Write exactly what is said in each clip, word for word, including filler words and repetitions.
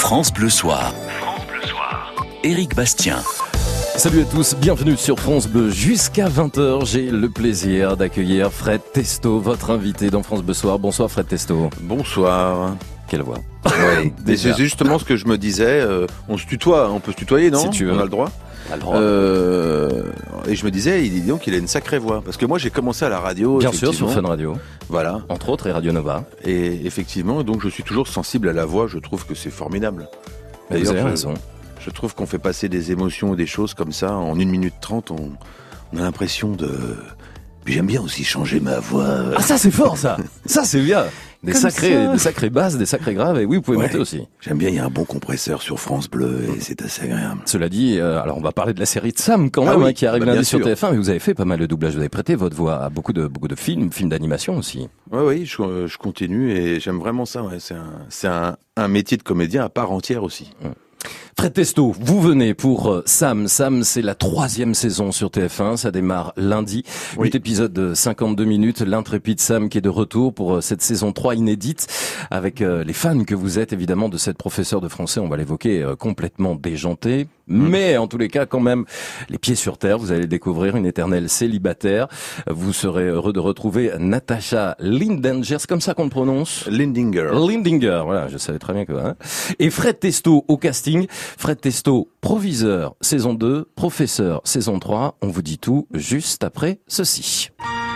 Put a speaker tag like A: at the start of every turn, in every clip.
A: France Bleu Soir. France Bleu Soir. Éric Bastien.
B: Salut à tous, bienvenue sur France Bleu. Jusqu'à vingt heures, j'ai le plaisir d'accueillir Fred Testo, votre invité dans France Bleu Soir. Bonsoir Fred Testo.
C: Bonsoir.
B: Quelle voix.
C: Oui, c'est justement ce que je me disais. Euh, on se tutoie, on peut se tutoyer, non ?
B: Si tu veux.
C: On a le droit.
B: Alors,
C: euh, et je me disais, il dit donc qu'il a une sacrée voix. Parce que moi, j'ai commencé à la radio.
B: Bien sûr, sur Fun Radio.
C: Voilà.
B: Entre autres, et Radio Nova.
C: Et effectivement, donc je suis toujours sensible à la voix. Je trouve que c'est formidable.
B: Mais vous avez
C: je,
B: raison.
C: Je trouve qu'on fait passer des émotions et des choses comme ça en une minute trente. On, on a l'impression de. Puis j'aime bien aussi changer ma voix.
B: Ah, ça c'est fort, ça. Ça c'est bien. Des
C: Comme
B: sacrés,
C: ça.
B: des sacrés basses, des sacrés graves. Et oui, vous pouvez
C: Ouais.
B: monter aussi.
C: J'aime bien. Il y a un bon compresseur sur France Bleu et c'est assez agréable.
B: Cela dit, euh, alors on va parler de la série de Sam quand
C: Ah
B: même,
C: oui,
B: hein, qui arrive
C: bah,
B: lundi
C: bien
B: sur
C: sûr.
B: T F un. Mais vous avez fait pas mal de doublages. Vous avez prêté votre voix à beaucoup de beaucoup de films, films d'animation aussi.
C: Oui, oui, je, je continue et j'aime vraiment ça. Ouais. C'est un, c'est un, un métier de comédien à part entière aussi.
B: Fred Testo, vous venez pour euh, Sam. Sam, c'est la troisième saison sur T F un. Ça démarre lundi.
C: Oui.
B: Huit épisodes de cinquante-deux minutes. L'intrépide Sam qui est de retour pour euh, cette saison trois inédite. Avec euh, les fans que vous êtes, évidemment, de cette professeure de français. On va l'évoquer, euh, complètement déjantée. Mais en tous les cas, quand même, les pieds sur terre. Vous allez découvrir une éternelle célibataire. Vous serez heureux de retrouver Natasha Lindinger. C'est comme ça qu'on le prononce ?
C: Lindinger.
B: Lindinger, voilà, je savais très bien que... Hein. Et Fred Testo au casting. Fred Testo, proviseur, saison deux, professeur, saison trois. On vous dit tout juste après ceci.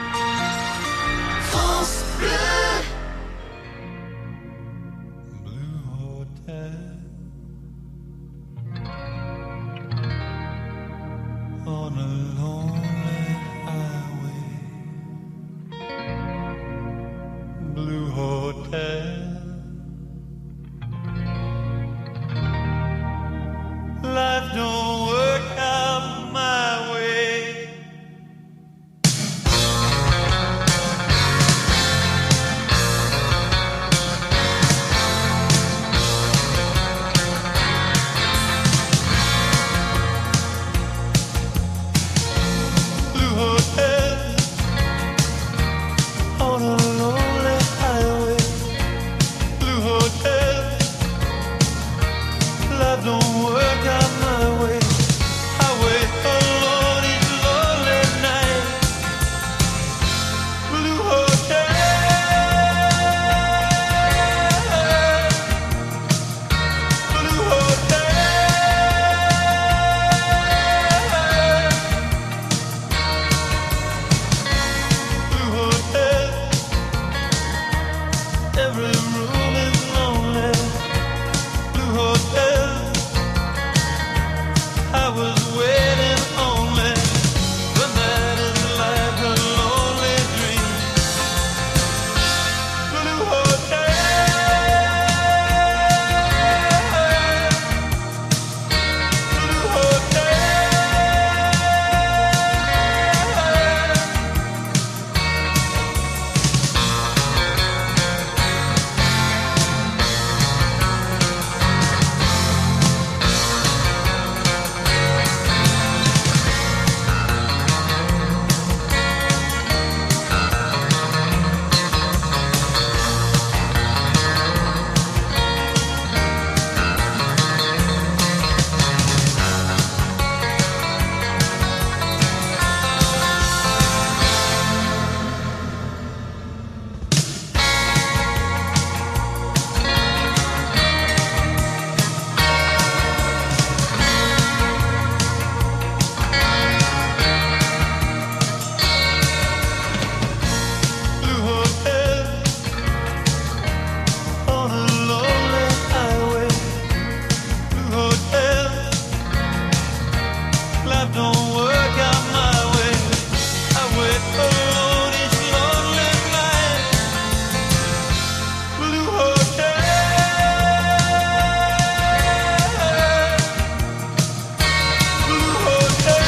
D: On a lonely highway, Blue Hotel. Life don't work out my way. Blue Hotel on a lonely highway. Blue Hotel, life don't work out my way. I wait alone each lonely night. Blue Hotel, Blue Hotel. Blue Hotel, every room is lonely. Blue Hotel, I was waiting only, but that is like a lonely dream. Blue Hotel, Blue Hotel. Blue Hotel on a lonely highway. Blue Hotel, life don't work out my way. I wait alone each lonely night. Blue Hotel, Blue Hotel.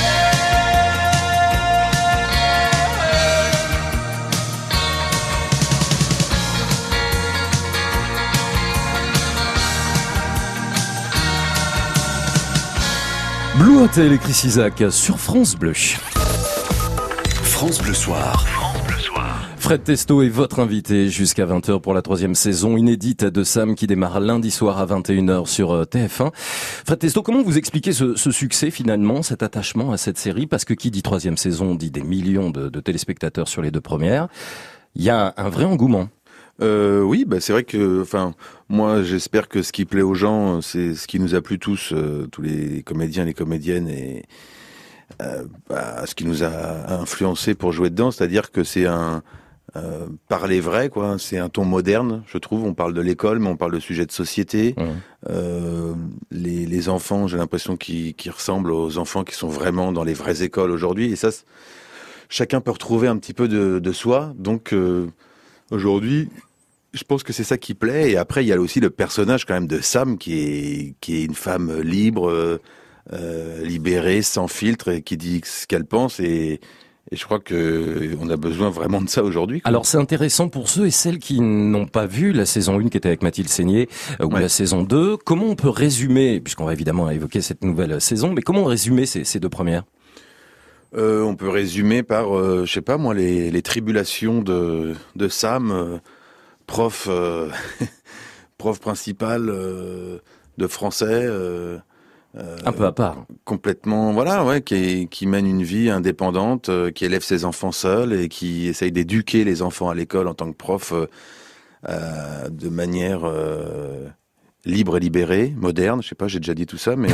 B: Blue Hotel et Chris Isaak sur France Bleu.
A: France Bleu Soir. France Bleu Soir.
B: Fred Testo est votre invité jusqu'à vingt heures pour la troisième saison inédite de Sam qui démarre lundi soir à vingt et une heures sur T F un. Fred Testo, comment vous expliquez ce, ce succès finalement, cet attachement à cette série? Parce que qui dit troisième saison dit des millions de, de téléspectateurs sur les deux premières. Il y a un, un vrai engouement.
C: Euh, oui, bah c'est vrai que, enfin, moi j'espère que ce qui plaît aux gens, c'est ce qui nous a plu tous, euh, tous les comédiens, les comédiennes, et euh, bah, ce qui nous a influencé pour jouer dedans, c'est-à-dire que c'est un euh, parler vrai, quoi. C'est un ton moderne, je trouve. On parle de l'école, mais on parle de sujets de société.
B: Mmh.
C: Euh, les, les enfants, j'ai l'impression qu'ils, qu'ils ressemblent aux enfants qui sont vraiment dans les vraies écoles aujourd'hui, et ça, chacun peut retrouver un petit peu de, de soi. Donc euh, aujourd'hui, je pense que c'est ça qui plaît. Et après, il y a aussi le personnage quand même de Sam, qui est qui est une femme libre, euh, euh, libérée, sans filtre, et qui dit ce qu'elle pense. Et, et je crois que on a besoin vraiment de ça aujourd'hui, quoi.
B: Alors c'est intéressant pour ceux et celles qui n'ont pas vu la saison un qui était avec Mathilde Seigné, euh, ou
C: Ouais.
B: la saison deux. Comment on peut résumer, puisqu'on va évidemment évoquer cette nouvelle saison, mais comment résumer ces, ces deux premières?
C: Euh, on peut résumer par, euh, je sais pas moi, les, les tribulations de, de Sam, euh, prof, euh, prof principal euh, de français, euh, euh,
B: Un peu à part.
C: complètement, voilà, ouais, qui, est- qui mène une vie indépendante, euh, qui élève ses enfants seul et qui essaye d'éduquer les enfants à l'école en tant que prof euh, euh, de manière euh, libre et libérée, moderne. Je sais pas, j'ai déjà dit tout ça, mais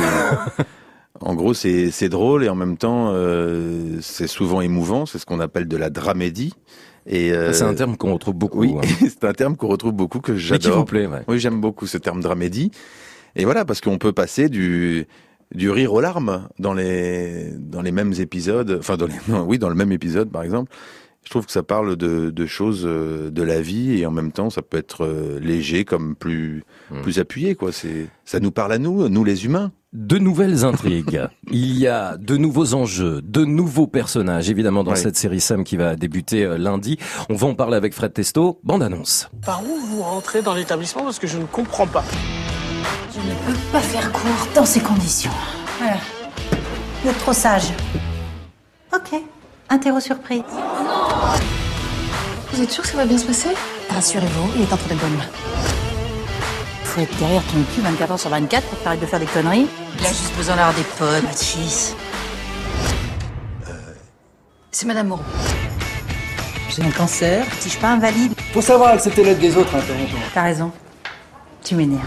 C: en gros, c'est c'est drôle et en même temps, euh, c'est souvent émouvant. C'est ce qu'on appelle de la dramédie. Et euh,
B: C'est un terme qu'on retrouve beaucoup.
C: oui,
B: hein.
C: c'est un terme qu'on retrouve beaucoup, que
B: Mais qui
C: j'adore.
B: vous plaît, ouais.
C: Oui, j'aime beaucoup ce terme dramédie. Et voilà, parce qu'on peut passer du du rire aux larmes dans les dans les mêmes épisodes. Enfin, dans les non, oui, dans le même épisode, par exemple. Je trouve que ça parle de de choses euh, de la vie et en même temps, ça peut être euh, léger comme plus
B: Mm.
C: plus appuyé, quoi. C'est ça nous parle à nous, nous les humains.
B: De nouvelles intrigues. Il y a de nouveaux enjeux, de nouveaux personnages, évidemment, dans
C: Ouais.
B: cette série Sam qui va débuter euh, lundi. On va en parler avec Fred Testo. Bande annonce.
E: Par où vous rentrez dans l'établissement parce que je ne comprends pas.
F: Je ne peux pas faire court dans ces conditions. Voilà. Vous êtes trop sage. Ok. Interro surprise.
G: Vous êtes sûr que ça va bien se passer?
F: Rassurez-vous, il est entre de bonnes mains. Faut être derrière ton cul vingt-quatre heures sur vingt-quatre pour t'arrêter de faire des conneries. Il a juste besoin d'avoir des potes, Mathis.
G: C'est Madame Moreau.
F: J'ai un cancer, si je suis pas invalide.
H: Faut savoir accepter l'aide des autres, hein, de temps en temps.
F: T'as raison. Tu m'énerves.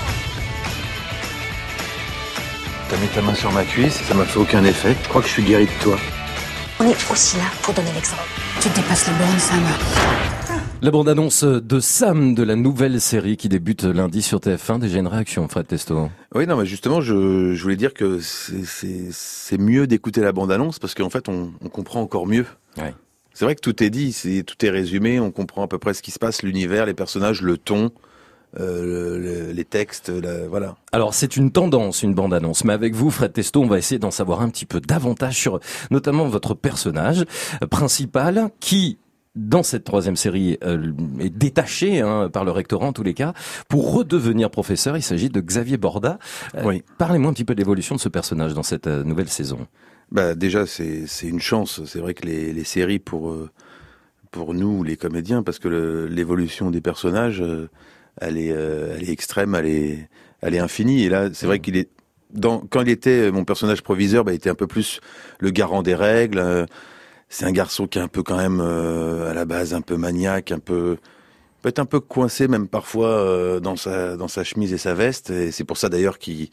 C: T'as mis ta main sur ma cuisse, ça m'a fait aucun effet. Je crois que je suis guéri de toi.
G: On est aussi là pour donner l'exemple.
F: Tu dépasses les bornes, Sam.
B: La bande-annonce de Sam, de la nouvelle série qui débute lundi sur T F un. Déjà une réaction, Fred Testo.
C: Oui, non, mais justement, je, je voulais dire que c'est- c'est c'est mieux d'écouter la bande-annonce parce qu'en fait, on, on comprend encore mieux.
B: Ouais.
C: C'est vrai que tout est dit, c'est tout est résumé, on comprend à peu près ce qui se passe, l'univers, les personnages, le ton, euh, le- le- les textes, la- voilà.
B: Alors c'est une tendance, une bande-annonce, mais avec vous, Fred Testo, on va essayer d'en savoir un petit peu davantage sur notamment votre personnage euh, principal qui, dans cette troisième série, euh, est détaché hein, par le rectorat en tous les cas, pour redevenir professeur. Il s'agit de Xavier Borda. Euh,
C: Oui.
B: Parlez-moi un petit peu de l'évolution de ce personnage dans cette euh, nouvelle saison.
C: Bah déjà, c'est c'est une chance. C'est vrai que les, les séries pour euh, pour nous, les comédiens, parce que le- l'évolution des personnages, euh, elle est euh, elle est extrême, elle est elle est infinie. Et là, c'est vrai qu'il est dans quand il était mon personnage proviseur, bah, il était un peu plus le garant des règles. euh, C'est un garçon qui est un peu quand même euh, à la base un peu maniaque, un peu peut-être un peu coincé même parfois euh, dans sa dans sa chemise et sa veste. Et c'est pour ça d'ailleurs qu'il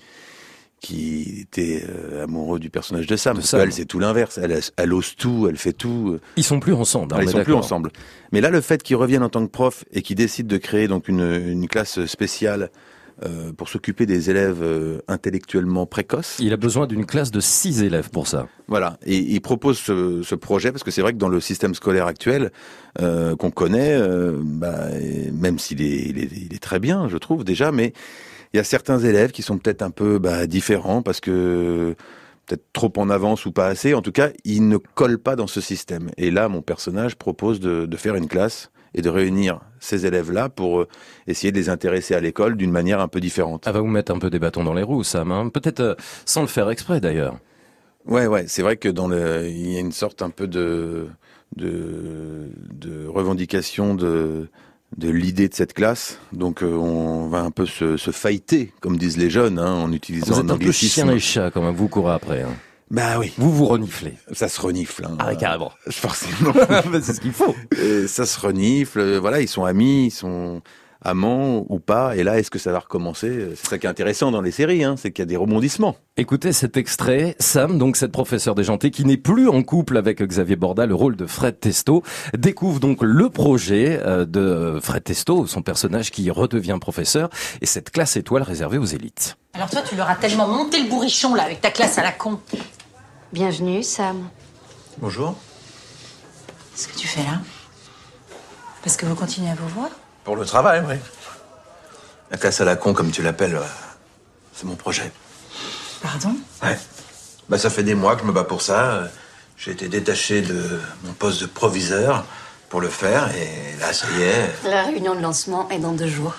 C: qui était euh, amoureux du personnage de Sam.
B: De
C: Parce
B: Sam.
C: qu'elle, c'est tout l'inverse. Elle, elle ose tout, elle fait tout.
B: Ils sont plus ensemble. hein,
C: Ah,
B: on
C: ils
B: est
C: sont plus
B: d'accord.
C: ensemble. Mais là, le fait qu'ils reviennent en tant que prof et qu'ils décident de créer donc une, une classe spéciale euh, pour s'occuper des élèves euh, intellectuellement précoces.
B: Il a besoin d'une classe de six élèves pour ça.
C: Voilà, et il propose ce, ce projet parce que c'est vrai que dans le système scolaire actuel euh, qu'on connaît, euh, bah, et même s'il est, il est, il est très bien, je trouve déjà, mais il y a certains élèves qui sont peut-être un peu bah, différents parce que peut-être trop en avance ou pas assez. En tout cas, ils ne collent pas dans ce système. Et là, mon personnage propose de, de faire une classe et de réunir ces élèves-là pour euh, essayer de les intéresser à l'école d'une manière un peu différente.
B: Elle va vous mettre un peu des bâtons dans les roues, Sam. Hein. Peut-être euh, sans le faire exprès d'ailleurs.
C: Ouais, ouais, c'est vrai que dans le, il y a une sorte un peu de de, de revendication de, de l'idée de cette classe. Donc, euh, on va un peu se, se fighter, comme disent les jeunes, hein, en utilisant
B: Vous êtes
C: un
B: un peu chien
C: anglicisme.
B: et chat quand même, vous courez après. Hein.
C: Bah oui,
B: Vous vous reniflez.
C: ça se renifle. Hein,
B: Ah, carrément.
C: Forcément.
B: C'est ce qu'il faut.
C: Et ça se renifle. euh, Voilà, ils sont amis, ils sont amants ou pas. Et là, est-ce que ça va recommencer? C'est ça qui est intéressant dans les séries, hein, c'est qu'il y a des rebondissements.
B: Écoutez cet extrait. Sam, donc cette professeure déjantée qui n'est plus en couple avec Xavier Borda, le rôle de Fred Testo, découvre donc le projet euh, de Fred Testo, son personnage qui redevient professeur, et cette classe étoile réservée aux élites.
F: Alors toi, tu leur as tellement monté le bourrichon, là, avec ta classe à la con.
G: Bienvenue, Sam.
C: Bonjour.
F: Qu'est-ce que tu fais là? Parce que vous continuez à vous voir?
I: Pour le travail, oui. La classe à la con, comme tu l'appelles, euh, c'est mon projet.
F: Pardon?
I: Ouais. Bah, ça fait des mois que je me bats pour ça. Euh, J'ai été détaché de mon poste de proviseur pour le faire, et là, ça y est,
G: La réunion de lancement est dans deux jours.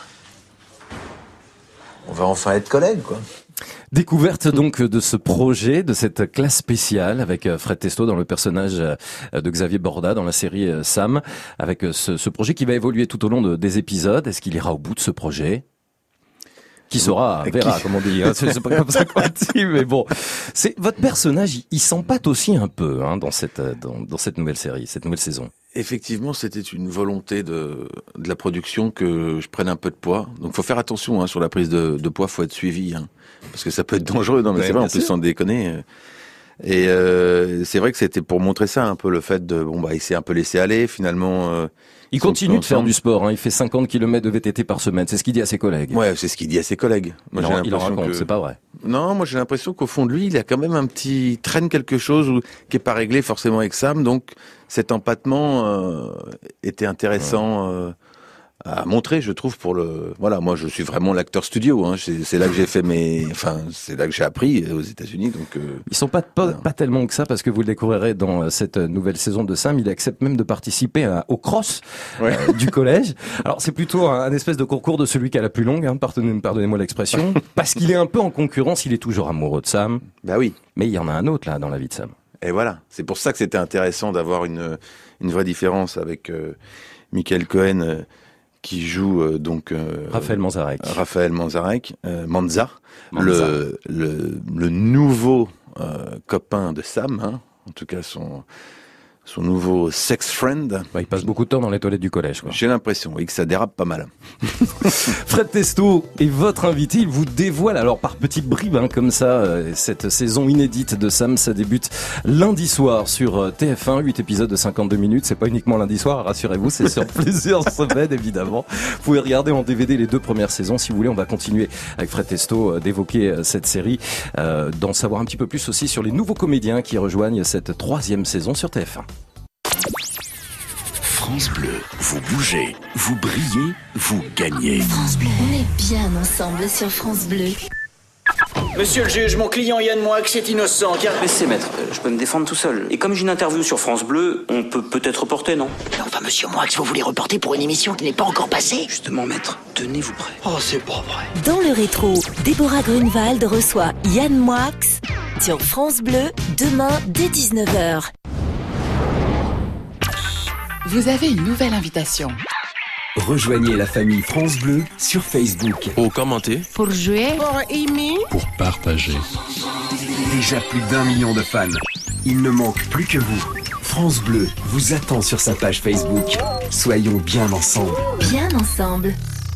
I: on va enfin être collègues, quoi.
B: Découverte donc de ce projet, de cette classe spéciale avec Fred Testo dans le personnage de Xavier Borda dans la série Sam, avec ce, ce projet qui va évoluer tout au long de, des épisodes. Est-ce qu'il ira au bout de ce projet? Qui saura, verra, comme on dit. Hein. C'est, c'est pas comme ça qu'on dit, mais bon. C'est votre personnage, il, il s'empâte aussi un peu hein, dans cette dans, dans cette nouvelle série, cette nouvelle saison.
C: Effectivement, c'était une volonté de, de la production que je prenne un peu de poids. Donc, faut faire attention hein, sur la prise de, de poids, faut être suivi, hein, parce que ça peut être dangereux. Non, mais
B: Ouais,
C: c'est vrai,
B: bien
C: en plus
B: sûr.
C: sans déconner. Et euh, c'est vrai que c'était pour montrer ça, un peu le fait de bon bah il s'est un peu laissé aller finalement. Euh,
B: Il
C: ils sont
B: continue
C: plus
B: de faire
C: ensemble.
B: du sport. Hein. Il fait cinquante kilomètres de V T T par semaine. C'est ce qu'il dit à ses collègues.
C: Ouais, c'est ce qu'il dit à ses collègues. Moi,
B: il,
C: j'ai
B: en, il en
C: l'impression
B: raconte,
C: que-
B: c'est pas vrai.
C: Non, moi j'ai l'impression qu'au fond de lui, il a quand même un petit il traîne quelque chose ou, qui est pas réglé forcément avec Sam. Donc cet empattement euh, était intéressant euh, à montrer, je trouve. Pour le voilà, moi je suis vraiment l'acteur studio. Hein. C'est, c'est là que j'ai fait mes, enfin c'est là que j'ai appris aux États-Unis. Donc euh,
B: Ils sont pas, pas, pas tellement que ça, parce que vous le découvrirez dans cette nouvelle saison de Sam. Il accepte même de participer à- au cross
C: Ouais.
B: euh, du collège. Alors c'est plutôt un, un espèce de concours de celui qui a la plus longue, hein, pardonnez, pardonnez-moi l'expression, parce qu'il est un peu en concurrence. Il est toujours amoureux de Sam,
C: bah oui.
B: mais il y en a un autre là dans la vie de Sam.
C: Et voilà, c'est pour ça que c'était intéressant d'avoir une une vraie différence avec euh, Michael Cohen euh, qui joue euh, donc euh,
B: Raphaël Manzarek.
C: Raphaël Manzarek, euh, Manza,
B: Manza.
C: Le, le le nouveau euh, copain de Sam, hein, en tout cas son son nouveau sex friend.
B: Bah, il passe beaucoup de temps dans les toilettes du collège, quoi.
C: J'ai l'impression, oui, que ça dérape pas mal.
B: Fred Testo est votre invité. Il vous dévoile, alors par petites bribes, hein, comme ça, euh, cette saison inédite de Sam. Ça débute lundi soir sur euh, T F un, huit épisodes de cinquante-deux minutes. C'est pas uniquement lundi soir, rassurez-vous, c'est sur plusieurs semaines, évidemment. Vous pouvez regarder en D V D les deux premières saisons. Si vous voulez, on va continuer avec Fred Testo euh, d'évoquer euh, cette série, euh, d'en savoir un petit peu plus aussi sur les nouveaux comédiens qui rejoignent cette troisième saison sur T F un.
A: France Bleu, vous bougez, vous brillez, vous gagnez.
J: France Bleu. On est bien ensemble sur France Bleu.
H: Monsieur le juge, mon client Yann Moix est innocent car...
K: Laissez, maître, euh, je peux me défendre tout seul. Et comme j'ai une interview sur France Bleu, on peut peut-être reporter, non?
H: Enfin, monsieur Moix, vous voulez reporter pour une émission qui n'est pas encore passée?
K: Justement, maître, tenez-vous prêt.
H: Oh, c'est pas vrai.
J: Dans le rétro, Déborah Grunewald reçoit Yann Moix sur France Bleu demain dès dix-neuf heures.
L: Vous avez une nouvelle invitation.
A: Rejoignez la famille France Bleu sur Facebook.
M: Pour commenter,
L: Pour jouer,
G: Pour aimer.
M: pour partager.
A: Déjà plus d'un million de fans. Il ne manque plus que vous. France Bleu vous attend sur sa page Facebook. Soyons bien ensemble.
J: Bien ensemble.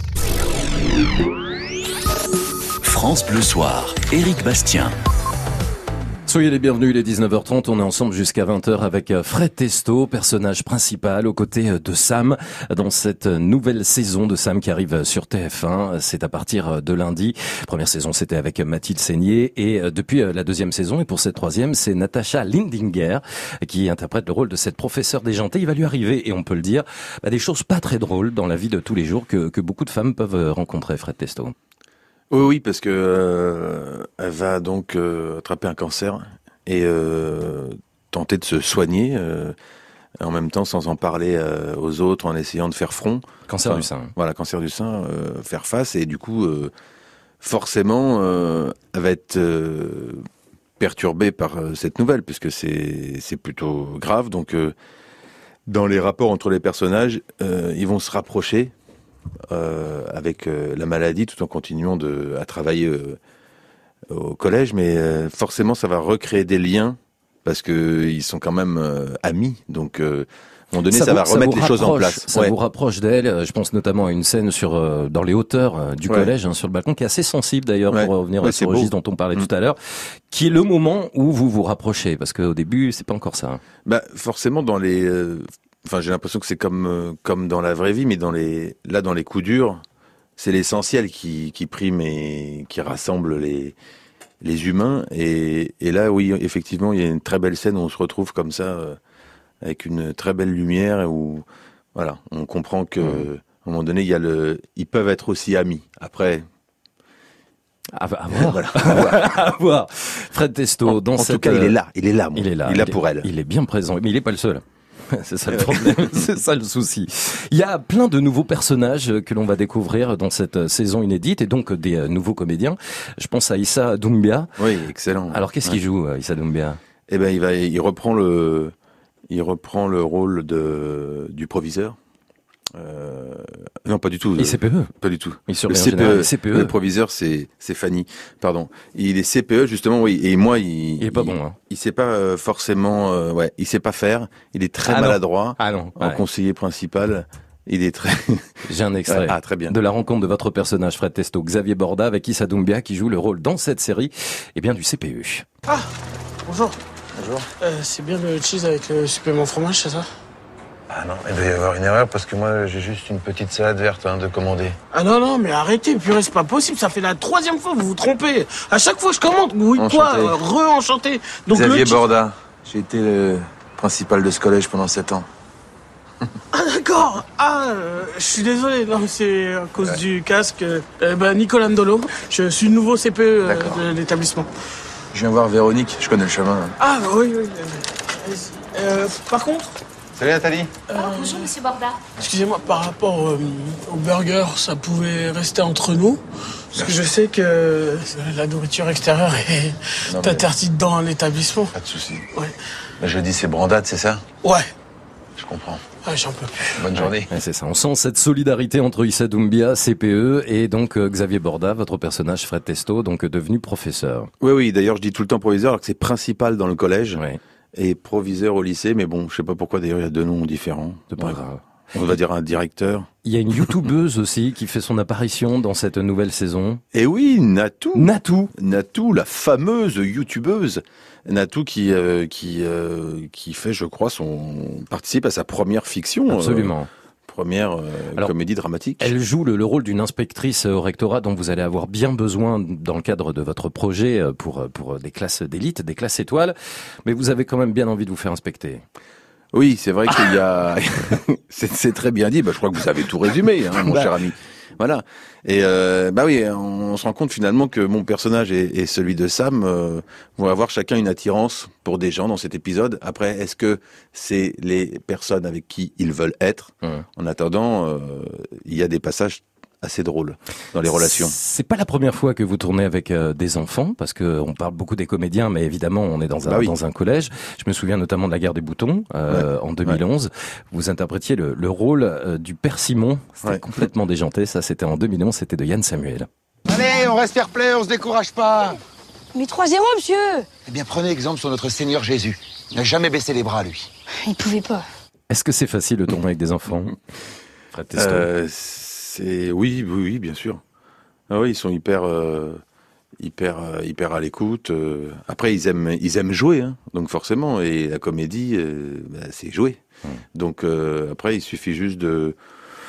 A: France Bleu Soir, Éric Bastien.
B: Soyez les bienvenus, il est dix-neuf heures trente, on est ensemble jusqu'à vingt heures avec Fred Testo, personnage principal aux côtés de Sam dans cette nouvelle saison de Sam qui arrive sur T F un. C'est à partir de lundi. Première saison, c'était avec Mathilde Seigné et depuis la deuxième saison et pour cette troisième, c'est Natasha Lindinger qui interprète le rôle de cette professeure déjantée. Il va lui arriver, et on peut le dire, bah, des choses pas très drôles dans la vie de tous les jours que, que beaucoup de femmes peuvent rencontrer, Fred Testo.
C: Oui, oui, parce que euh, elle va donc euh, attraper un cancer et euh, tenter de se soigner, euh, en même temps sans en parler euh, aux autres, en essayant de faire front.
B: Cancer
C: Enfin,
B: du sein.
C: Voilà, cancer du sein, euh, faire face, et du coup, euh, forcément, euh, elle va être euh, perturbée par euh, cette nouvelle, puisque c'est c'est plutôt grave. Donc, euh, dans les rapports entre les personnages, euh, ils vont se rapprocher euh, avec euh, la maladie tout en continuant de, à travailler euh, au collège, mais euh, forcément ça va recréer des liens parce que ils sont quand même euh, amis, donc euh, à un moment donné, ça, ça
B: vous,
C: va remettre
B: ça
C: les choses en
B: rapproche,
C: place.
B: Ça
C: ouais.
B: vous rapproche d'elle. Je pense notamment à une scène sur euh, dans les hauteurs euh, du
C: ouais.
B: collège, hein, sur le balcon, qui est assez sensible d'ailleurs, ouais. pour revenir
C: ouais,
B: à ce registre dont on parlait mmh. tout à l'heure, qui est le moment où vous vous rapprochez, parce qu'au début, c'est pas encore ça. Hein.
C: Bah forcément, dans les, euh, enfin, j'ai l'impression que c'est comme euh, comme dans la vraie vie, mais dans les, là, dans les coups durs, c'est l'essentiel qui qui prime et qui rassemble les les humains. Et et là, oui, effectivement, il y a une très belle scène où on se retrouve comme ça. Euh, avec une très belle lumière où voilà, on comprend que mmh. à un moment donné, il y a le, ils peuvent être aussi amis. Après,
B: à, à voir, voilà, à voir. à voir. Fred Testo,
C: en,
B: dans
C: en
B: cette,
C: tout cas, il est là, il est là, mon.
B: il est là,
C: il est là
B: il
C: pour
B: est,
C: elle.
B: Il est bien présent, mais il est pas le seul. C'est ça le problème, c'est ça le souci. Il y a plein de nouveaux personnages que l'on va découvrir dans cette saison inédite et donc des nouveaux comédiens. Je pense à Issa Doumbia.
C: Oui, excellent.
B: Alors qu'est-ce
C: ouais.
B: qu'il joue, Issa Doumbia?
C: Eh ben, il va, il reprend le, il reprend le rôle de du proviseur. Euh, non, pas du tout.
B: Et C P E.
C: Pas du tout.
B: Le
C: C P E, C P E. Le proviseur, c'est c'est Fanny. Pardon. Il est C P E justement, oui. Et moi, il.
B: Il est pas
C: il,
B: bon. Hein.
C: Il sait pas euh, forcément. Euh, ouais, il sait pas faire. Il est très
B: ah
C: maladroit.
B: Ah non.
C: En
B: ouais.
C: conseiller principal. Il est très.
B: J'ai un extrait.
C: Ouais, ah, très bien.
B: De la rencontre de votre personnage, Fred Testo, Xavier Borda, avec Issa Doumbia, qui joue le rôle dans cette série, eh bien du C P E.
E: Ah, bonjour.
I: Bonjour.
E: Euh, c'est bien le cheese avec le supplément fromage, c'est ça?
I: Ah non, il doit y avoir une erreur parce que moi j'ai juste une petite salade verte hein, de commander.
E: Ah non, non, mais arrêtez, purée, c'est pas possible, ça fait la troisième fois que vous vous trompez. À chaque fois je commande, oui quoi, euh, re-enchanté.
I: Donc Xavier le... Borda, j'ai été le principal de ce collège pendant sept ans.
E: Ah d'accord, ah, euh, je suis désolé, non, c'est à cause ouais. du casque. Euh, bah, Nicolas Ndolo, je suis le nouveau C P E euh, de l'établissement.
I: Je viens voir Véronique, je connais le chemin. Hein.
E: Ah oui, oui. Euh, par contre...
I: Salut Nathalie.
G: Euh, oh, bonjour Monsieur Borda.
E: Excusez-moi, par rapport euh, au burger, ça pouvait rester entre nous. Parce que je sais que la nourriture extérieure est non, mais... interdite dans l'établissement.
I: Pas de souci.
E: Ouais.
I: Mais jeudi c'est brandade, c'est ça?
E: Ouais.
I: Je comprends.
E: Ah, j'en peux plus.
I: Bonne journée.
B: Ouais, c'est ça. On sent cette solidarité entre Issa Doumbia, C P E, et donc euh, Xavier Borda, votre personnage Fred Testo, donc euh, devenu professeur.
C: Oui, oui. D'ailleurs, je dis tout le temps proviseur, alors que c'est principal dans le collège.
B: Ouais.
C: Et proviseur au lycée, mais bon, je sais pas pourquoi d'ailleurs il y a deux noms différents.
B: C'est pas grave.
C: On va dire un directeur.
B: Il y a une youtubeuse aussi qui fait son apparition dans cette nouvelle saison.
C: Et oui, Natou.
B: Natou.
C: Natou, la fameuse youtubeuse. Natou qui euh, qui euh, qui fait, je crois, son participe à sa première fiction.
B: Absolument.
C: Euh, première euh, Alors, comédie dramatique.
B: Elle joue le, le rôle d'une inspectrice au rectorat dont vous allez avoir bien besoin dans le cadre de votre projet pour pour des classes d'élite, des classes étoiles. Mais vous avez quand même bien envie de vous faire inspecter.
C: Oui, c'est vrai qu'il y a. c'est, c'est très bien dit. Bah, je crois que vous avez tout résumé, hein, mon bah. cher ami. Voilà. Et euh, bah oui, on, on se rend compte finalement que mon personnage et, et celui de Sam euh, vont avoir chacun une attirance pour des gens dans cet épisode. Après, est-ce que c'est les personnes avec qui ils veulent être? mmh. En attendant, euh, il y a des passages assez drôle dans les relations.
B: C'est pas la première fois que vous tournez avec euh, des enfants, parce que on parle beaucoup des comédiens, mais évidemment on est dans un, bah oui. dans un collège. Je me souviens notamment de La Guerre des boutons euh, ouais. en deux mille onze. Ouais. Vous interprétiez le, le rôle euh, du père Simon. C'était ouais. complètement déjanté. Ça, c'était en deux mille onze. C'était de Yann Samuel.
M: Allez, on reste fair play, on se décourage pas.
N: Mais trois zéro, monsieur.
M: Eh bien, prenez exemple sur notre Seigneur Jésus. Il n'a jamais baissé les bras, lui.
N: Il pouvait pas.
B: Est-ce que c'est facile de tourner avec des enfants, Fred Testo?
C: euh, C'est oui, oui, oui, bien sûr. Ah oui, ils sont hyper, euh, hyper, euh, hyper à l'écoute. Euh. Après, ils aiment, ils aiment jouer, hein, donc forcément. Et la comédie, euh, bah, c'est jouer. Mmh. Donc euh, après, il suffit juste de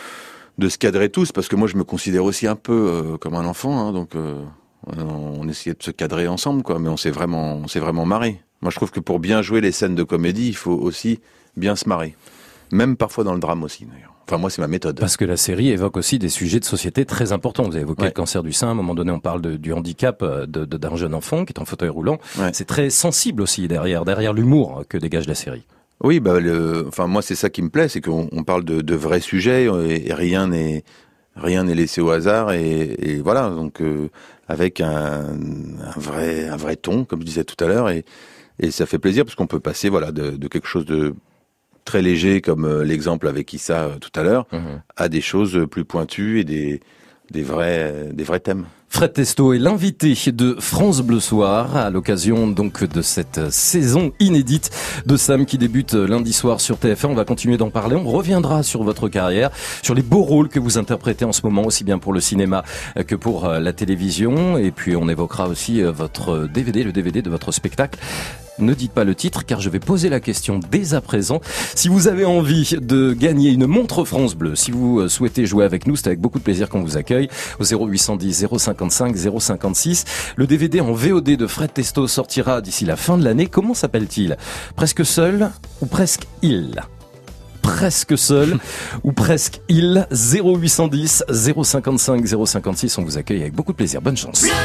C: de se cadrer tous, parce que moi, je me considère aussi un peu euh, comme un enfant. Hein, donc euh, on essayait de se cadrer ensemble, quoi. Mais on s'est vraiment, on s'est vraiment marré. Moi, je trouve que pour bien jouer les scènes de comédie, il faut aussi bien se marrer. Même parfois dans le drame aussi, d'ailleurs. Enfin, moi, c'est ma méthode.
B: Parce que la série évoque aussi des sujets de société très importants. Vous avez évoqué ouais. le cancer du sein. À un moment donné, on parle de, du handicap de, de, d'un jeune enfant qui est en fauteuil roulant. Ouais. C'est très sensible aussi derrière, derrière l'humour que dégage la série.
C: Oui, bah, le, enfin, moi, c'est ça qui me plaît, c'est qu'on on parle de, de vrais sujets et, et rien n'est, rien n'est laissé au hasard et, et voilà. Donc, euh, avec un, un vrai, un vrai ton, comme je disais tout à l'heure, et, et ça fait plaisir parce qu'on peut passer, voilà, de, de quelque chose de très légers, comme euh, l'exemple avec Issa euh, tout à l'heure, mmh. à des choses plus pointues et des, des, vrais, des vrais thèmes.
B: Fred Testo est l'invité de France Bleu Soir à l'occasion donc de cette saison inédite de Sam qui débute lundi soir sur T F un. On va continuer d'en parler. On reviendra sur votre carrière, sur les beaux rôles que vous interprétez en ce moment, aussi bien pour le cinéma que pour la télévision. Et puis on évoquera aussi votre D V D, le D V D de votre spectacle. Ne dites pas le titre car je vais poser la question dès à présent. Si vous avez envie de gagner une montre France Bleu, si vous souhaitez jouer avec nous, c'est avec beaucoup de plaisir qu'on vous accueille au zéro huit cent dix zéro cinquante-cinq zéro cinquante-six. Le D V D en V O D de Fred Testo sortira d'ici la fin de l'année. Comment s'appelle-t-il ? Presque seul ou presque il ? Presque seul ou presque il. Zéro huit cent dix zéro cinquante-cinq zéro cinquante-six. On vous accueille avec beaucoup de plaisir. Bonne chance. Bleu.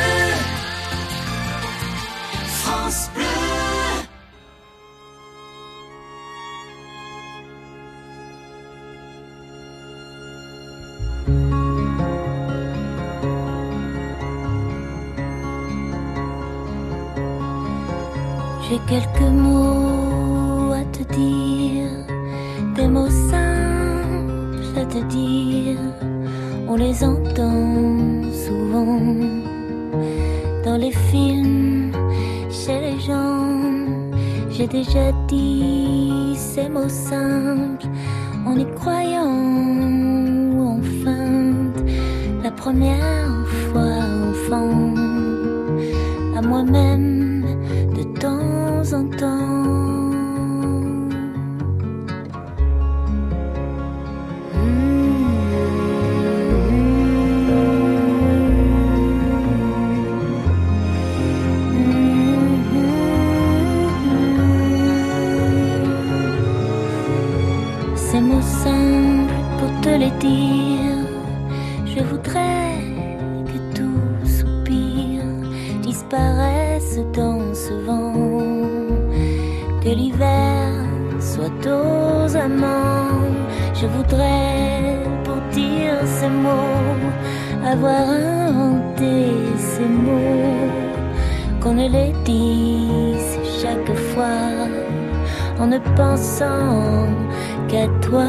B: France Bleu.
O: J'ai quelques mots à te dire, des mots simples à te dire. On les entend souvent dans les films, chez les gens. J'ai déjà dit ces mots simples en y croyant ou en feinte. La première fois enfant, à moi-même de temps en temps. Ces mots simples pour te les dire, je voudrais que tout soupir disparaisse dans ce vent, que l'hiver soit aux amants. Je voudrais pour dire ces mots avoir inventé ces mots, qu'on ne les dise chaque fois en ne pensant qu'à toi.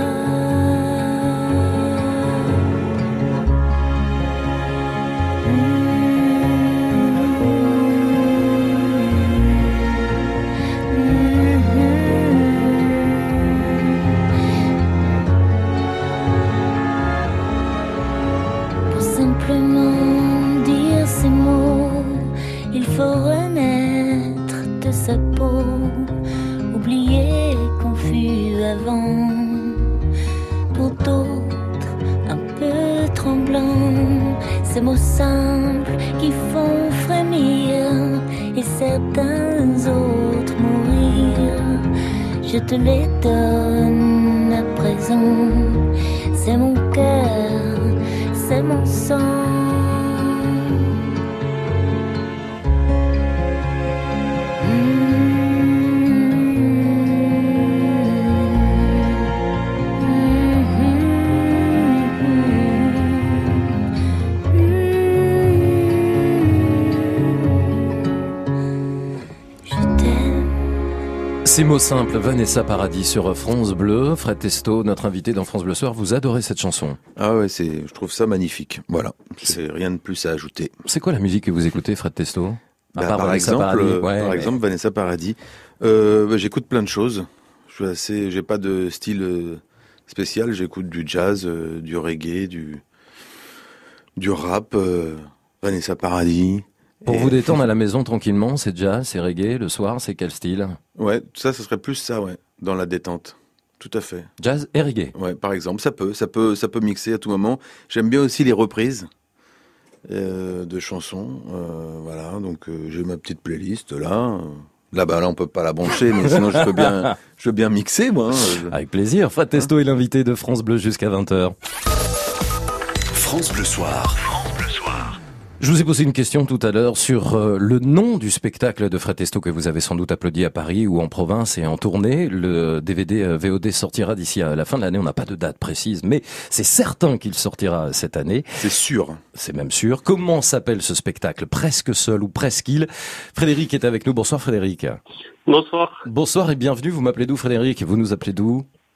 O: Pour simplement dire ces mots, il faut renaître de sa peau, oublier qu'on fut avant. Pour d'autres, un peu tremblants, ces mots simples qui font frémir et certains autres mourir. Je te les donne à présent, c'est mon cœur, c'est mon sang.
B: Ces mots simples, Vanessa Paradis sur France Bleu. Fred Testo, notre invité dans France Bleu Soir, vous adorez cette chanson?
C: Ah ouais, c'est, je trouve ça magnifique. Voilà, c'est rien de plus à ajouter.
B: C'est quoi la musique que vous écoutez, Fred Testo?
C: Bah, par Vanessa exemple, Paradis. Ouais, par mais... exemple, Vanessa Paradis. Euh, bah, j'écoute plein de choses. Je suis assez, j'ai pas de style spécial. J'écoute du jazz, euh, du reggae, du du rap. Euh, Vanessa Paradis.
B: Pour et... vous détendre à la maison tranquillement, c'est jazz, c'est reggae. Le soir, c'est quel style?
C: Ouais, ça, ce serait plus ça, ouais, dans la détente. Tout à fait.
B: Jazz et reggae.
C: Ouais, par exemple, ça peut, ça peut, ça peut mixer à tout moment. J'aime bien aussi les reprises euh, de chansons. Euh, voilà, donc euh, j'ai ma petite playlist là. Là-bas, là, on peut pas la brancher, mais sinon je peux bien, je peux bien mixer, moi. Hein.
B: Avec plaisir. Fred Testo hein est l'invité de France Bleu jusqu'à vingt heures.
A: France Bleu Soir.
B: Je vous ai posé une question tout à l'heure sur euh, le nom du spectacle de Fred Testo que vous avez sans doute applaudi à Paris ou en province et en tournée. Le D V D euh, V O D sortira d'ici à la fin de l'année. On n'a pas de date précise, mais c'est certain qu'il sortira cette année.
C: C'est sûr.
B: C'est même sûr. Comment s'appelle ce spectacle? Presque seul ou presque il? Frédéric est avec nous. Bonsoir Frédéric.
P: Bonsoir.
B: Bonsoir et bienvenue. Vous m'appelez d'où Frédéric? Vous nous appelez d'où?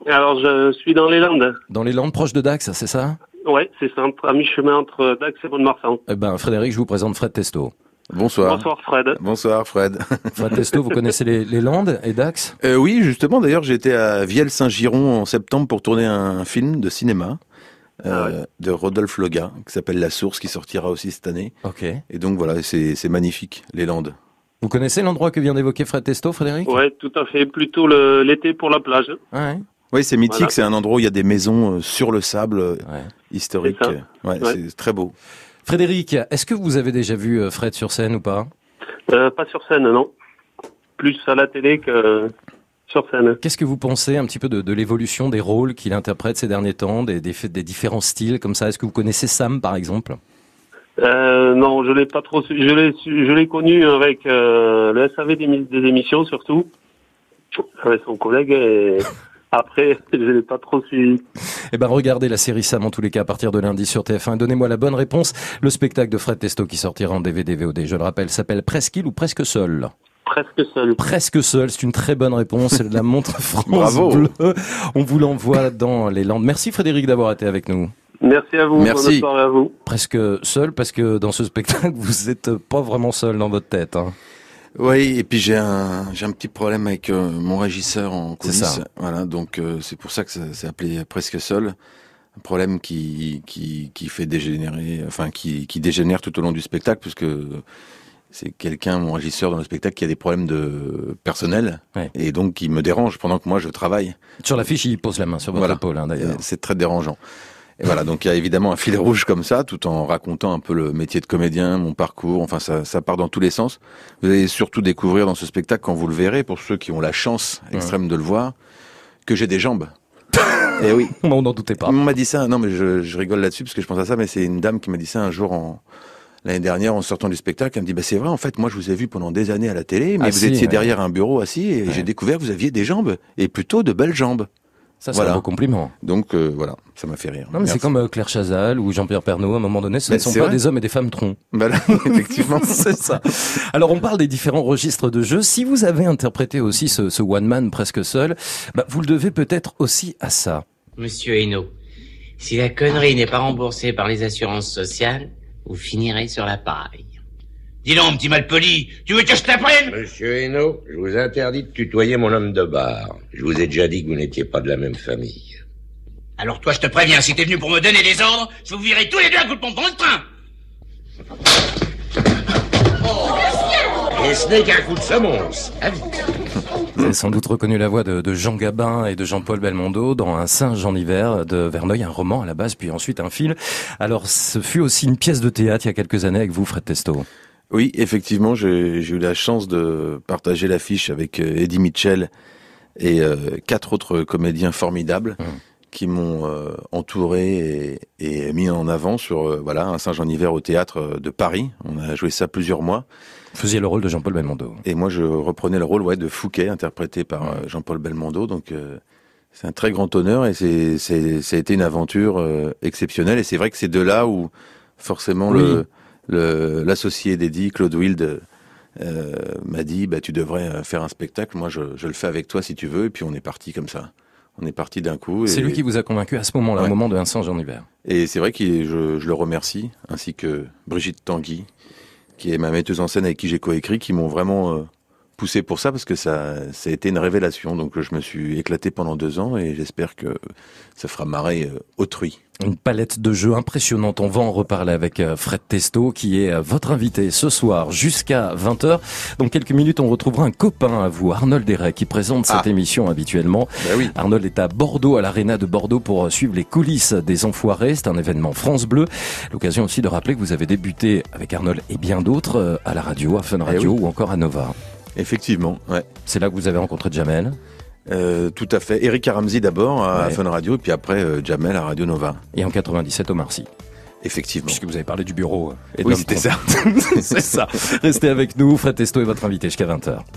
P: Alors, je suis dans les Landes.
B: Dans les Landes, proche de Dax, c'est ça?
P: Ouais, c'est ça, à mi-chemin entre Dax et Mont-de-Marsan.
B: Eh ben, Frédéric, je vous présente Fred Testo.
C: Bonsoir.
P: Bonsoir Fred.
C: Bonsoir Fred.
B: Fred Testo, vous connaissez les, les Landes et Dax?
C: euh, Oui, justement, d'ailleurs, j'étais à Vielle-Saint-Giron en septembre pour tourner un film de cinéma. Euh, ah ouais. De Rodolphe Loga, qui s'appelle La Source, qui sortira aussi cette année.
B: Ok.
C: Et donc voilà, c'est, c'est magnifique, les Landes.
B: Vous connaissez l'endroit que vient d'évoquer Fred Testo, Frédéric?
P: Ouais, tout à fait. Plutôt le, l'été pour la plage.
B: Ouais.
C: Oui, c'est mythique. Voilà. C'est un endroit où il y a des maisons euh, sur le sable euh, ouais. historique. C'est ouais, ouais. C'est très beau.
B: Frédéric, est-ce que vous avez déjà vu euh, Fred sur scène ou pas?
P: euh, Pas sur scène, non. Plus à la télé que sur scène.
B: Qu'est-ce que vous pensez un petit peu de, de l'évolution des rôles qu'il interprète ces derniers temps, des, des, des différents styles comme ça? Est-ce que vous connaissez Sam, par exemple?
P: euh, Non, je l'ai pas trop su. Je l'ai, je l'ai connu avec euh, le S A V des, des émissions, surtout, avec son collègue. Et après, je l'ai pas trop suivi.
B: Eh ben, regardez la série Sam en tous les cas à partir de lundi sur T F un. Donnez-moi la bonne réponse. Le spectacle de Fred Testo qui sortira en D V D V O D, je le rappelle, s'appelle Presqu'île ou Presque Seul?
P: Presque Seul.
B: Presque Seul, c'est une très bonne réponse. La montre France
C: Bravo.
B: Bleu. On vous l'envoie dans les Landes. Merci Frédéric d'avoir été avec nous.
P: Merci à vous.
C: Merci.
P: Bonne soirée à vous.
B: Presque seul parce que dans ce spectacle, vous êtes pas vraiment seul dans votre tête. Hein.
C: Oui, et puis j'ai un j'ai un petit problème avec euh, mon régisseur en coulisses.
B: C'est ça.
C: Voilà, donc euh, c'est pour ça que ça s'est appelé Presque Seul. Un problème qui qui qui fait dégénérer, enfin qui qui dégénère tout au long du spectacle, puisque c'est quelqu'un, mon régisseur dans le spectacle, qui a des problèmes de personnel ouais. et donc qui me dérange pendant que moi je travaille.
B: Sur l'affiche, il pose la main sur votre
C: voilà.
B: épaule, hein, d'ailleurs.
C: Et c'est très dérangeant. Et voilà, donc il y a évidemment un fil rouge comme ça, tout en racontant un peu le métier de comédien, mon parcours, enfin ça, ça part dans tous les sens. Vous allez surtout découvrir dans ce spectacle, quand vous le verrez, pour ceux qui ont la chance extrême ouais. de le voir, que j'ai des jambes. Et oui.
B: On n'en doutait pas.
C: On m'a dit ça, non mais je, je rigole là-dessus parce que je pense à ça, mais c'est une dame qui m'a dit ça un jour en... L'année dernière, en sortant du spectacle, elle me dit, bah, c'est vrai, en fait, moi, je vous ai vu pendant des années à la télé, mais
B: ah
C: vous
B: si,
C: étiez
B: ouais.
C: derrière un bureau assis et ouais. j'ai découvert que vous aviez des jambes, et plutôt de belles jambes.
B: Ça, c'est
C: voilà.
B: un beau compliment.
C: Donc, euh, voilà, ça m'a fait rire.
B: Non, mais Merci. C'est comme euh, Claire Chazal ou Jean-Pierre Pernaut, à un moment donné, ce
C: mais
B: ne sont pas
C: vrai.
B: des hommes et des femmes troncs.
C: Bah là, effectivement.
B: C'est ça. Alors, on parle des différents registres de jeu. Si vous avez interprété aussi ce, ce one-man presque seul, bah, vous le devez peut-être aussi à ça.
Q: Monsieur Hainaut, si la connerie n'est pas remboursée par les assurances sociales, vous finirez sur la paille.
R: Dis donc, petit malpoli, tu veux que je t'apprenne?
S: Monsieur Hainaut, je vous interdis de tutoyer mon homme de bar. Je vous ai déjà dit que vous n'étiez pas de la même famille.
R: Alors toi, je te préviens, si t'es venu pour me donner des ordres, je vais vous virer tous les deux à coup de pompe dans le train.
S: Oh. Et ce n'est qu'un coup de semonce. À vite.
B: Vous avez sans doute reconnu la voix de, de Jean Gabin et de Jean-Paul Belmondo dans Un singe en hiver de Verneuil, un roman à la base, puis ensuite un film. Alors, ce fut aussi une pièce de théâtre il y a quelques années avec vous, Fred Testo.
C: Oui, effectivement, j'ai, j'ai eu la chance de partager l'affiche avec Eddie Mitchell et euh, quatre autres comédiens formidables mmh. qui m'ont euh, entouré et, et mis en avant sur euh, voilà Un singe en hiver au théâtre de Paris. On a joué ça plusieurs mois.
B: Vous faisiez le rôle de Jean-Paul Belmondo.
C: Et moi, je reprenais le rôle ouais, de Fouquet, interprété par mmh. Jean-Paul Belmondo. Donc, euh, c'est un très grand honneur et c'est, c'est, ça a été une aventure euh, exceptionnelle. Et c'est vrai que c'est de là où forcément oui. le Le, l'associé d'Eddie, Claude Wild, euh, m'a dit bah, tu devrais faire un spectacle, moi je, je le fais avec toi si tu veux, et puis on est parti comme ça. On est parti d'un coup. Et...
B: C'est lui qui vous a convaincu à ce moment-là, ouais. au moment de Un singe en hiver.
C: Et c'est vrai que je, je le remercie, ainsi que Brigitte Tanguy, qui est ma metteuse en scène avec qui j'ai coécrit, qui m'ont vraiment euh, poussé pour ça, parce que ça, ça a été une révélation. Donc je me suis éclaté pendant deux ans, et j'espère que ça fera marrer euh, autrui.
B: Une palette de jeux impressionnante. On va en reparler avec Fred Testo, qui est votre invité ce soir jusqu'à vingt heures. Dans quelques minutes, on retrouvera un copain à vous, Arnold Desrets, qui présente cette ah. émission habituellement.
C: Ben oui.
B: Arnold est à Bordeaux, à l'Arena de Bordeaux, pour suivre les coulisses des Enfoirés. C'est un événement France Bleu. L'occasion aussi de rappeler que vous avez débuté avec Arnold et bien d'autres à la radio, à Fun Radio oui. ou encore à Nova.
C: Effectivement, ouais.
B: C'est là que vous avez rencontré Jamel.
C: Euh, tout à fait. Eric Aramzi d'abord à
B: ouais.
C: Fun Radio et puis après euh, Jamel à Radio Nova.
B: Et en quatre-vingt-dix-sept Omar Sy.
C: Effectivement.
B: Puisque vous avez parlé du bureau. Et de
C: oui, c'était ça.
B: C'est ça. Restez avec nous. Fred Testo est votre invité jusqu'à vingt heures.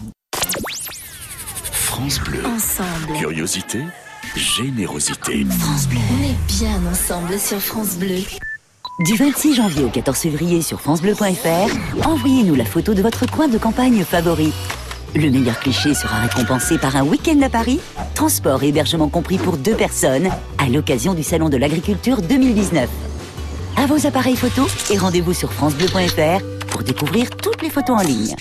T: France Bleu.
J: Ensemble.
T: Curiosité, générosité.
J: France Bleu. On est bien ensemble sur France Bleu. Du vingt-six janvier au quatorze février sur francebleu point f r, envoyez-nous la photo de votre coin de campagne favori.
U: Le meilleur cliché sera récompensé par un week-end à Paris, transport et hébergement compris pour deux personnes, à l'occasion du Salon de l'Agriculture deux mille dix-neuf. À vos appareils photo et rendez-vous sur francebleu point fr pour découvrir toutes les photos en ligne.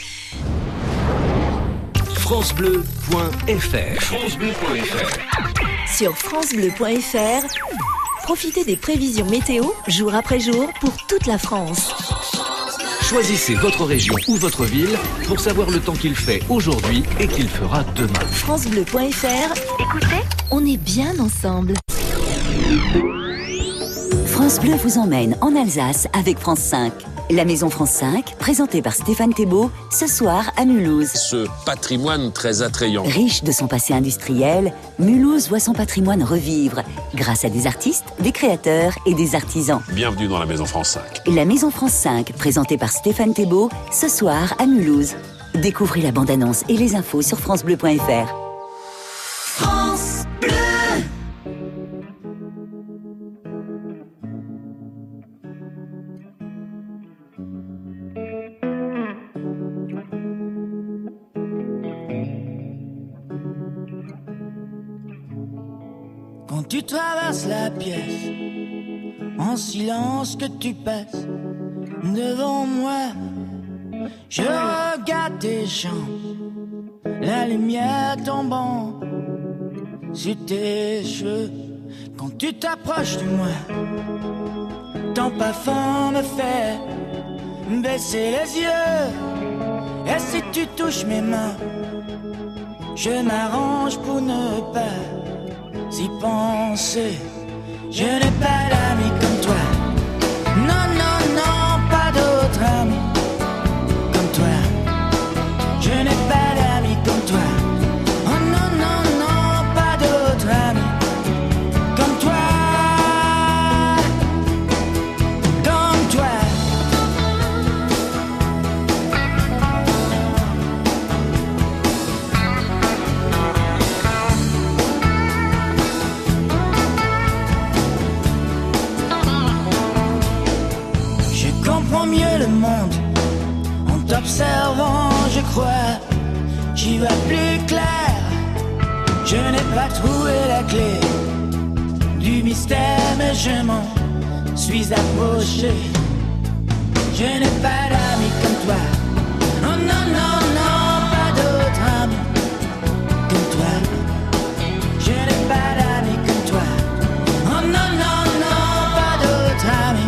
T: francebleu point fr. francebleu point fr.
J: Sur francebleu point fr, profitez des prévisions météo jour après jour pour toute la France.
T: Choisissez votre région ou votre ville pour savoir le temps qu'il fait aujourd'hui et qu'il fera demain.
J: francebleu point fr, écoutez, on est bien ensemble.
U: France Bleu vous emmène en Alsace avec France cinq. La Maison France cinq, présentée par Stéphane Thébault, ce soir à Mulhouse.
V: Ce patrimoine très attrayant.
U: Riche de son passé industriel, Mulhouse voit son patrimoine revivre, grâce à des artistes, des créateurs et des artisans.
V: Bienvenue dans la Maison France cinq.
U: La Maison France cinq, présentée par Stéphane Thébault, ce soir à Mulhouse. Découvrez la bande-annonce et les infos sur francebleu point fr. France Bleu.
W: Quand tu traverses la pièce, en silence que tu passes devant moi, je regarde tes jambes, la lumière tombant sur tes cheveux. Quand tu t'approches de moi, ton parfum me fait baisser les yeux. Et si tu touches mes mains, je m'arrange pour ne pas y penser. Je n'ai pas d'amis comme toi. Non, non, non, pas d'autres amis comme toi. Je n'ai pas d'amis comme toi. Oh non, non, non, pas d'autres amis comme toi. Comme toi. Mieux le monde en t'observant, je crois, j'y vois plus clair. Je n'ai pas trouvé la clé du mystère, mais je m'en suis approché. Je n'ai pas d'amis comme toi. Oh non, non, non, pas d'autres amis comme toi. Je n'ai pas d'amis comme toi. Oh non, non, non, pas d'autres amis.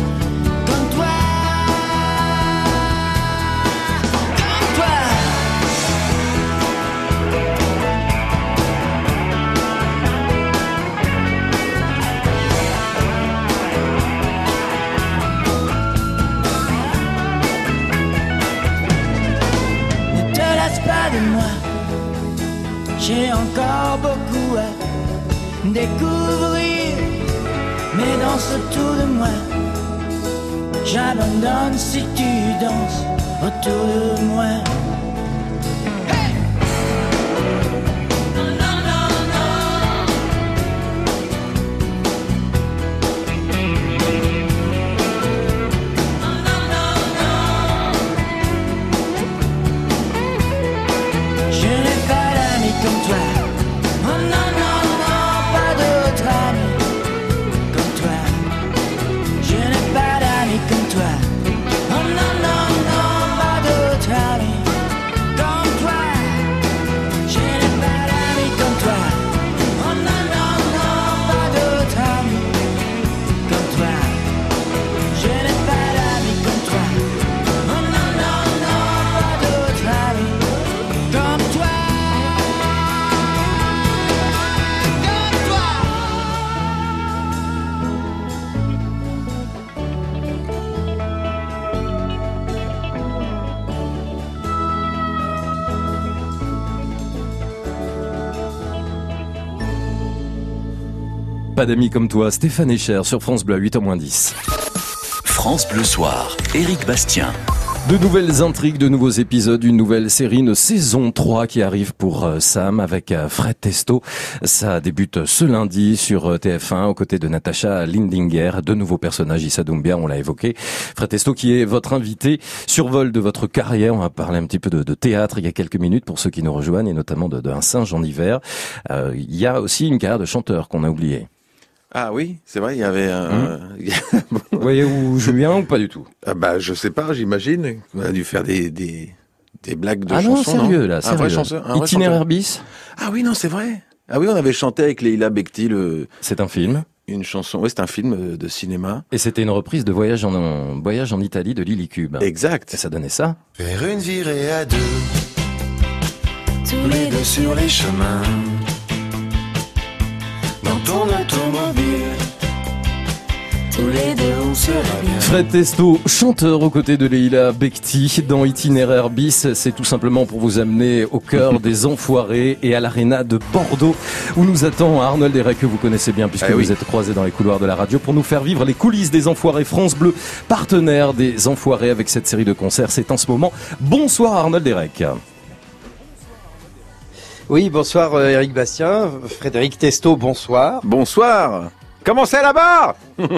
W: De moi, j'ai encore beaucoup à découvrir, mais dans ce tour de moi, j'abandonne si tu danses autour de moi.
B: Pas d'amis comme toi, Stéphane Echer sur France Bleu à huit heures moins dix.
T: France Bleu Soir, Éric Bastien.
B: De nouvelles intrigues, de nouveaux épisodes, une nouvelle série, une saison trois qui arrive pour euh, Sam avec euh, Fred Testo. Ça débute ce lundi sur euh, T F un aux côtés de Natasha Lindinger. De nouveaux personnages, Issa Doumbia, on l'a évoqué. Fred Testo qui est votre invité. Survol de votre carrière, on va parler un petit peu de, de théâtre il y a quelques minutes pour ceux qui nous rejoignent et notamment de, de Un singe en hiver. Euh, il y a aussi une carrière de chanteur qu'on a oublié.
C: Ah oui, c'est vrai, il y avait un...
B: Mmh. bon. Vous voyez où je viens ou pas du tout?
C: Ah bah je sais pas, j'imagine. On a dû faire des des, des blagues de
B: ah
C: chansons.
B: Ah non, sérieux
C: non
B: là, sérieux.
C: Un vrai chanteur, un
B: Itinéraire bis.
C: Ah oui, non, c'est vrai. Ah oui, on avait chanté avec Leila Bekti le...
B: C'est un film.
C: Une chanson, oui, c'est un film de cinéma.
B: Et c'était une reprise de Voyage en, en Voyage en Italie de Lily Cube.
C: Exact.
B: Et ça donnait ça.
D: Faire une virée à deux, tous les deux sur les chemins, dans ton automobile. Tous les deux, on sera bien.
B: Fred Testo, chanteur aux côtés de Leila Bekti dans Itinéraire bis, c'est tout simplement pour vous amener au cœur des Enfoirés et à l'Arena de Bordeaux où nous attend Arnold Derek que vous connaissez bien puisque ah oui. vous êtes croisés dans les couloirs de la radio pour nous faire vivre les coulisses des Enfoirés. France Bleu, partenaire des Enfoirés avec cette série de concerts, c'est en ce moment. Bonsoir Arnold Derek.
F: Oui, bonsoir euh, Eric Bastien, Frédéric Testo, bonsoir.
C: Bonsoir.
F: Comment c'est là-bas?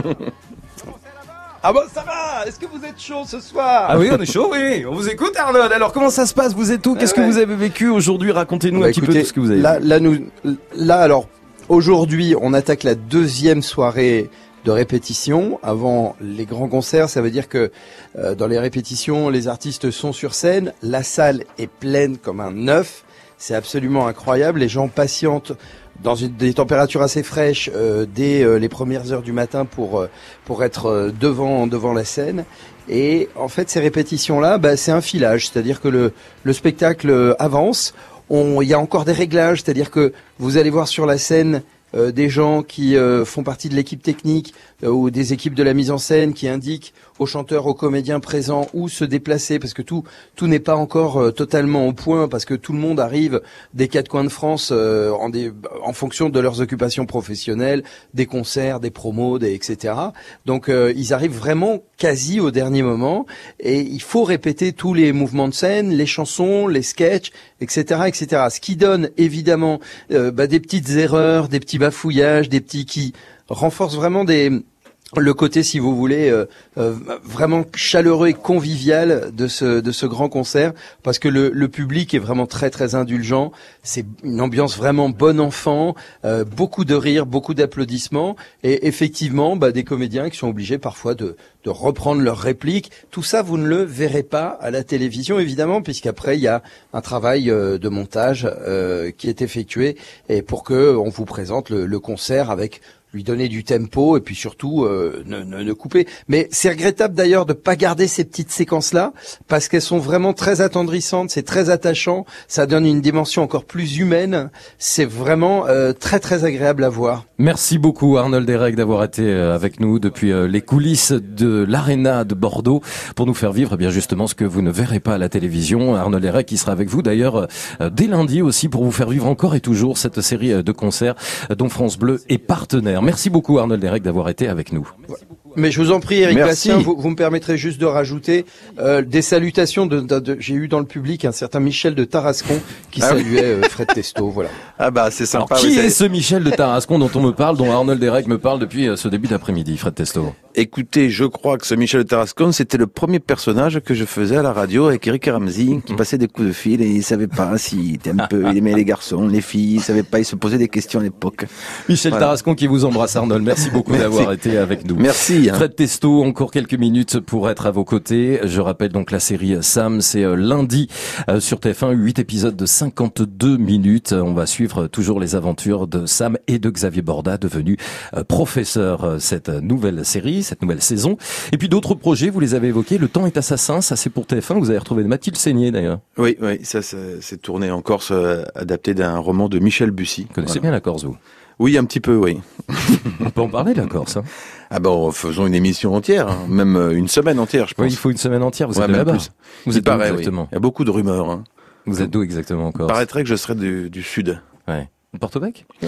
F: Ah bon, ça va? Est-ce que vous êtes chaud ce soir?
B: Ah oui, on est chaud, oui. On vous écoute, Arnold. Alors, comment ça se passe? Vous êtes où? Qu'est-ce ah ouais. que vous avez vécu aujourd'hui? Racontez-nous bah, un écoutez, petit peu tout ce que vous avez
F: là,
B: vu.
F: Là, nous, là, alors, aujourd'hui, on attaque la deuxième soirée de répétition avant les grands concerts. Ça veut dire que euh, dans les répétitions, les artistes sont sur scène. La salle est pleine comme un œuf. C'est absolument incroyable. Les gens patientent dans une, des températures assez fraîches euh, dès euh, les premières heures du matin pour euh, pour être euh, devant devant la scène. Et en fait, ces répétitions-là, bah, c'est un filage, c'est-à-dire que le le spectacle avance. On, il y a encore des réglages, c'est-à-dire que vous allez voir sur la scène euh, des gens qui euh, font partie de l'équipe technique euh, ou des équipes de la mise en scène qui indiquent aux chanteurs, aux comédiens présents où se déplacer, parce que tout tout n'est pas encore euh, totalement au point, parce que tout le monde arrive des quatre coins de France euh, en, des, en fonction de leurs occupations professionnelles, des concerts, des promos, des, et cetera. Donc euh, ils arrivent vraiment quasi au dernier moment, et il faut répéter tous les mouvements de scène, les chansons, les sketchs, et cetera, et cetera. Ce qui donne évidemment euh, bah, des petites erreurs, des petits bafouillages, des petits qui renforcent vraiment des le côté, si vous voulez, euh, euh, vraiment chaleureux et convivial de ce de ce grand concert, parce que le, le public est vraiment très très indulgent. C'est une ambiance vraiment bon enfant, euh, beaucoup de rires, beaucoup d'applaudissements, et effectivement, bah, des comédiens qui sont obligés parfois de de reprendre leurs répliques. Tout ça, vous ne le verrez pas à la télévision, évidemment, puisqu'après il y a un travail euh, de montage euh, qui est effectué, et pour que on vous présente le, le concert avec lui donner du tempo et puis surtout euh, ne, ne, ne couper. Mais c'est regrettable d'ailleurs de pas garder ces petites séquences-là parce qu'elles sont vraiment très attendrissantes, c'est très attachant, ça donne une dimension encore plus humaine. C'est vraiment euh, très très agréable à voir.
B: Merci beaucoup Arnold Derek d'avoir été avec nous depuis les coulisses de l'Arena de Bordeaux pour nous faire vivre eh bien justement ce que vous ne verrez pas à la télévision. Arnold Derek qui sera avec vous d'ailleurs dès lundi aussi pour vous faire vivre encore et toujours cette série de concerts dont France Bleu est partenaire. Merci beaucoup Arnold Derek d'avoir été avec nous.
F: Mais je vous en prie Eric
B: Merci.
F: Bastien, vous, vous me permettrez juste de rajouter euh, des salutations. De, de, de, j'ai eu dans le public un certain Michel de Tarascon qui ah saluait oui. euh, Fred Testo. Voilà.
C: Ah bah c'est sympa.
B: Alors, qui est ce Michel de Tarascon dont on me parle, dont Arnold Derek me parle depuis ce début d'après-midi, Fred Testo?
C: Écoutez, je crois que ce Michel de Tarascon, c'était le premier personnage que je faisais à la radio avec Eric et Ramsey, qui passait des coups de fil et il savait pas s'il était un peu, il aimait les garçons, les filles, il savait pas, il se posait des questions à l'époque.
B: Michel voilà. Tarascon qui vous embrasse Arnold. Merci beaucoup Merci. d'avoir été avec nous.
C: Merci. Hein.
B: Fred Testo, encore quelques minutes pour être à vos côtés. Je rappelle donc la série Sam, c'est lundi sur T F un, huit épisodes de cinquante-deux minutes. On va suivre toujours les aventures de Sam et de Xavier Borda, devenu professeur cette nouvelle série, cette nouvelle saison. Et puis d'autres projets, vous les avez évoqués. Le temps est assassin, ça c'est pour T F un. Vous avez retrouvé Mathilde Seigné d'ailleurs.
C: Oui, oui, ça, ça c'est tourné en Corse, euh, adapté d'un roman de Michel Bussy.
B: Vous connaissez
C: voilà.
B: bien la Corse, vous?
C: Oui, un petit peu, oui.
B: On peut en parler de la Corse. Hein.
C: Ah bon, faisons une émission entière, hein. Même une semaine entière, je pense.
B: Oui, il faut une semaine entière. Vous
C: ouais,
B: êtes de là-bas.
C: Plus.
B: Vous êtes
C: pareil,
B: exactement.
C: Oui. Il y a beaucoup de rumeurs. Hein.
B: Vous êtes d'où exactement en Corse?
C: Il paraîtrait que je serais du, du sud.
B: Ouais. Porto-Bec?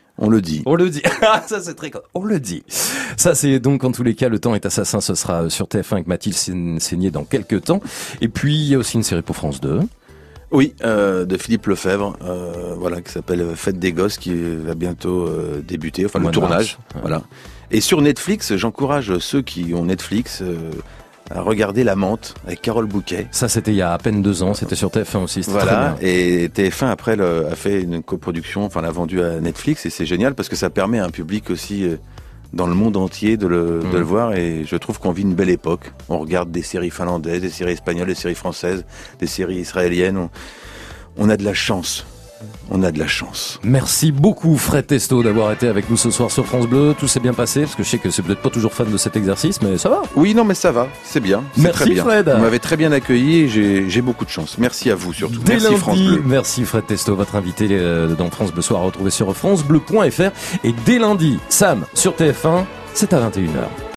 C: On le dit.
B: On le dit. Ça, c'est très... On le dit. Ça, c'est donc, en tous les cas, Le Temps est assassin. Ce sera sur T F un avec Mathilde Seigné dans quelques temps. Et puis, il y a aussi une série pour France deux.
C: Oui, euh, de Philippe Lefebvre, euh, voilà, qui s'appelle Fête des Gosses, qui va bientôt euh, débuter, enfin, le tournage. Ouais. Voilà. Et sur Netflix, j'encourage ceux qui ont Netflix, euh, à regarder La Menthe avec Carole Bouquet.
B: Ça, c'était il y a à peine deux ans, c'était sur T F un aussi.
C: Voilà, et T F un après le, a fait une coproduction, enfin l'a vendu à Netflix, et c'est génial parce que ça permet à un public aussi euh, dans le monde entier de le, mmh. de le voir, et je trouve qu'on vit une belle époque. On regarde des séries finlandaises, des séries espagnoles, des séries françaises, des séries israéliennes. On, on a de la chance. On a de la chance.
B: Merci beaucoup Fred Testo d'avoir été avec nous ce soir sur France Bleu. Tout s'est bien passé, parce que je sais que c'est peut-être pas toujours fan de cet exercice, mais ça va.
C: Oui, non, mais ça va, c'est bien. C'est
B: merci
C: très bien.
B: Fred.
C: Vous m'avez très bien accueilli et j'ai, j'ai beaucoup de chance. Merci à vous surtout.
B: Dès
C: merci
B: lundi,
C: France Bleu.
B: Merci Fred Testo, votre invité dans France Bleu Soir à retrouver sur francebleu point fr. Et dès lundi, Sam sur T F un, c'est à vingt et une heures.